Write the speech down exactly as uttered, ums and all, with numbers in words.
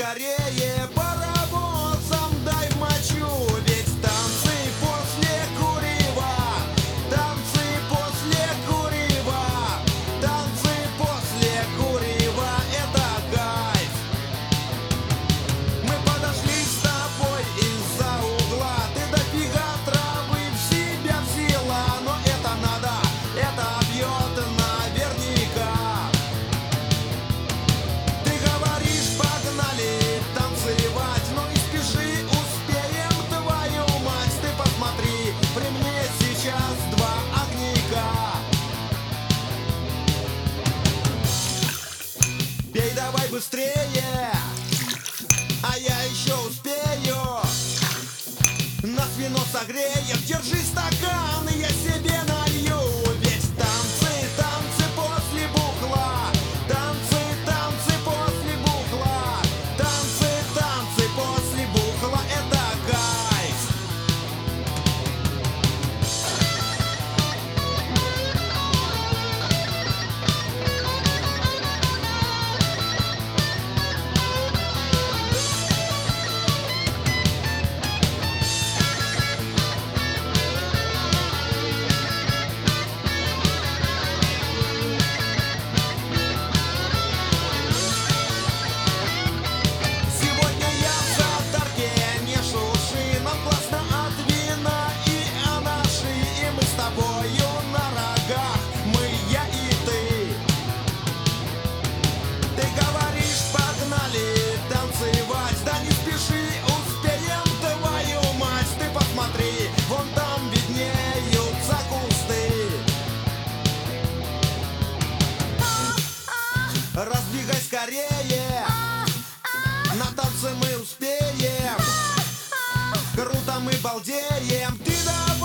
скорее паровозом дай в мочу. Ведь танцы после курева, танцы после курева, танцы после курева — это кайф. Мы подошли с тобой из-за угла, ты дофига травы в себя взяла, но это надо, это бьет наверняка. Ты говоришь, погнали танцевать, но не спеши, успеем, твою мать. Ты посмотри, при мне сейчас два огника. Пей давай быстрее, а я еще успею. Нас вино согреем, держи стакан, и я себе налью. Ведь танцы, танцы после бухла, танцы, танцы после бухла, танцы, танцы после бухла — это кайф. Сегодня я в завтраке, не шуши, нам классно от вина и анаши. И мы с тобою на рогах, мы, я и ты. Ты говоришь, погнали танцевать, да не спеши, успеем, твою мать. Ты посмотри, вон там виднеются кусты. Разбегай скорее, на танцы мы успеем. Круто мы балдеем. Ты давай